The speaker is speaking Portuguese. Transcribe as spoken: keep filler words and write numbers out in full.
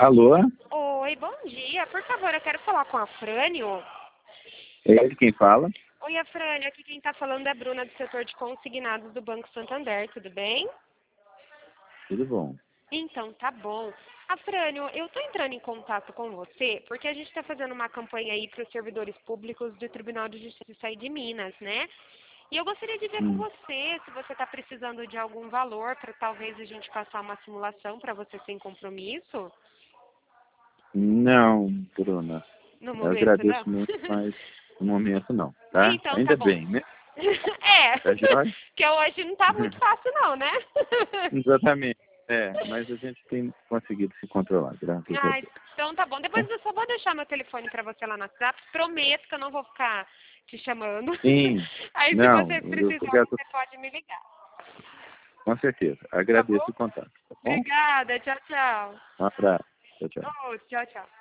Alô? Oi, bom dia. Por favor, eu quero falar com a Frânio. É ele quem fala? Oi, Afrânio. Aqui quem está falando é a Bruna, do setor de consignados do Banco Santander. Tudo bem? Tudo bom. Então, tá bom. Afrânio, eu estou entrando em contato com você porque a gente está fazendo uma campanha aí para os servidores públicos do Tribunal de Justiça aí de Minas, né? E eu gostaria de ver com Hum. você se você está precisando de algum valor para talvez a gente passar uma simulação para você sem compromisso. Não, Bruna. No Eu momento, não? agradeço muito, mas no momento não, tá? Então, tá Ainda bom. bem, né? É, Tá joia? que hoje não tá muito fácil não, né? Exatamente. É, mas a gente tem conseguido se controlar, graças a Ah, Deus. então tá bom. Tá? Depois eu só vou deixar meu telefone pra você lá no WhatsApp. Prometo que eu não vou ficar te chamando. Sim. Aí se Não, você eu precisar, obrigado, você pode me ligar. com certeza. Tá bom? Agradeço o contato, tá bom? Obrigada. Tchau, tchau. Um abraço. Tchau, tchau. Oh, tchau, tchau.